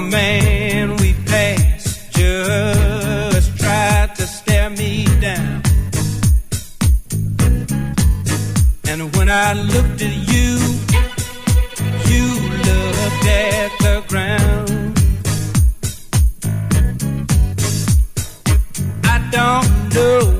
man we passed just tried to stare me down. And when I looked at you, you looked at the ground. I don't know